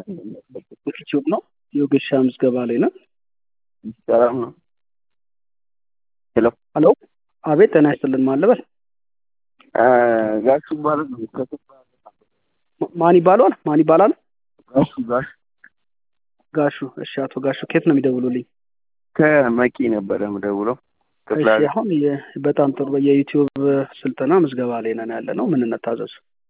ዩቲዩብ ነው የወጌሻ ምዝገባ ላይ ነው። ሰላም ነው። ሄሎ ሄሎ፣ አቤት ጤና ይስጥልን። ማን ልበል? ጋሹ ማለት ነው። ማን ይባላል? ማን ይባላል? ጋሹ ጋሹ። እሺ፣ አቶ ጋሹ ከየት ነው የሚደውሉልኝ? ከመቂ ነበረ የምደውለው። እሺ፣ አሁን በጣም ጥሩ የዩቲዩብ ስልጠና ምዝገባ ላይ ነን ያለ ነው። ምን እንታዘዝ?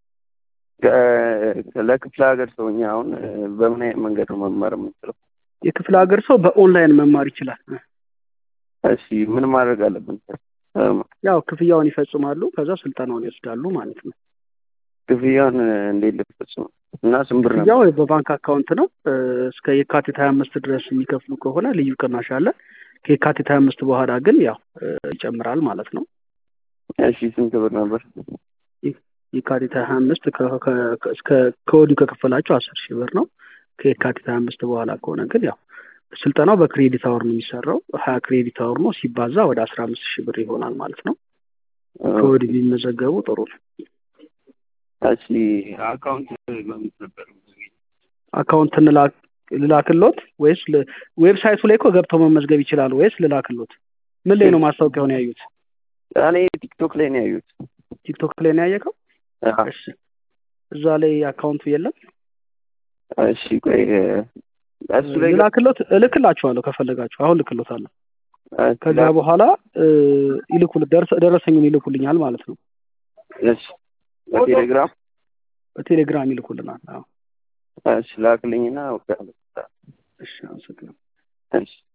ለክፍለ ሀገር ሰውኛ አሁን በምን አይነት መንገድ ነው መማር የምንችለው? የክፍለ ሀገር ሰው በኦንላይን መማር ይችላል። እሺ ምን ማድረግ አለብን? ያው ክፍያውን ይፈጽማሉ፣ ከዛ ስልጠናውን ይወስዳሉ ማለት ነው። ክፍያውን እንዴት ልፈጽም እና ስንት ብር ነው? ያው በባንክ አካውንት ነው። እስከ የካቲት 25 ድረስ የሚከፍሉ ከሆነ ልዩ ቅናሽ አለ። ከየካቲት 25 በኋላ ግን ያው ይጨምራል ማለት ነው። እሺ ስንት ብር ነበር? የካቲት 25 እስከ ከወዲሁ ከከፈላችሁ 10,000 ብር ነው። ከየካቲት 25 በኋላ ከሆነ ግን ያው ስልጠናው በክሬዲት አወር ነው የሚሰራው። 20 ክሬዲት አወር ነው ሲባዛ ወደ 15,000 ብር ይሆናል ማለት ነው። ከወዲሁ ቢመዘገቡ ጥሩ ነው። እሺ አካውንት ለምን ነበር? አካውንት ልላክሎት ወይስ ዌብሳይቱ ላይ እኮ ገብተው መመዝገብ ይችላሉ ወይስ ልላክሎት? ምን ላይ ነው ማስታወቂያውን ያዩት? እኔ ቲክቶክ ላይ ነው ያዩት። ቲክቶክ ላይ ነው ያየከው? እሺ እዛ ላይ አካውንቱ የለም? እሺ ቆይ እሱ ላይ ልላክሎት፣ እልክላችኋለሁ ከፈለጋችሁ አሁን ልክሎታለሁ። ከዛ በኋላ ደረሰኙን ይልኩልኛል ማለት ነው። እሺ በቴሌግራም ይልኩልናል። አዎ እሺ ላክልኝና ወጣ። እሺ አመሰግናለሁ። እሺ